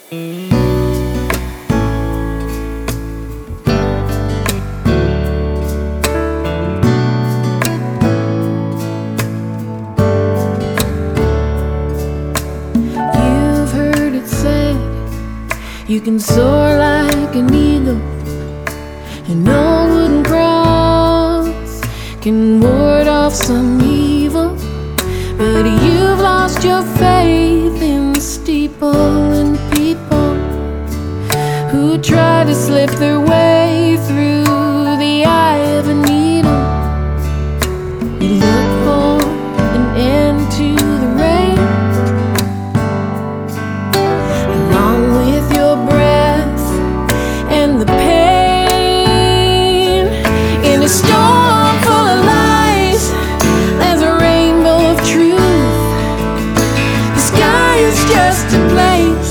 You've heard it said you can soar like an eagle, and no wooden cross can ward off some evil. But you've lost your faith in the steeple and people who try to slip their way through the eye of a needle. You look for an end to the rain, along with your breath and the pain. In a storm full of lies, there's a rainbow of truth. The sky is just a place